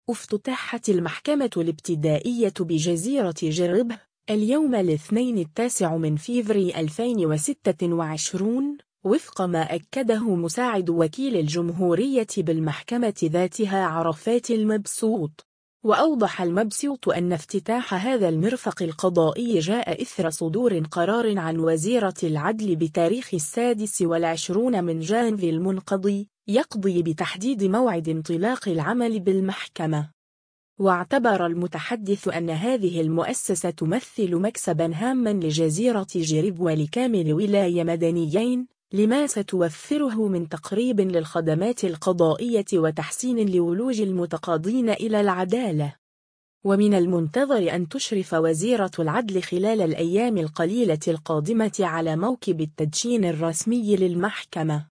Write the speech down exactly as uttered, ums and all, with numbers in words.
افتتحت المحكمة الابتدائية بجزيرة جرب اليوم الاثنين التاسع من فيفري ألفين وستة وعشرين، وفق ما أكده مساعد وكيل الجمهورية بالمحكمة ذاتها عرفات المبسوط. وأوضح المبسوط أن افتتاح هذا المرفق القضائي جاء إثر صدور قرار عن وزيرة العدل بتاريخ السادس والعشرون من جانفي المنقضي يقضي بتحديد موعد انطلاق العمل بالمحكمة. واعتبر المتحدث أن هذه المؤسسة تمثل مكسبا هاما لجزيرة جرب ولكامل ولاية مدنيين، لما ستوفره من تقريب للخدمات القضائية وتحسين لولوج المتقاضين إلى العدالة. ومن المنتظر أن تشرف وزيرة العدل خلال الأيام القليلة القادمة على موكب التدشين الرسمي للمحكمة.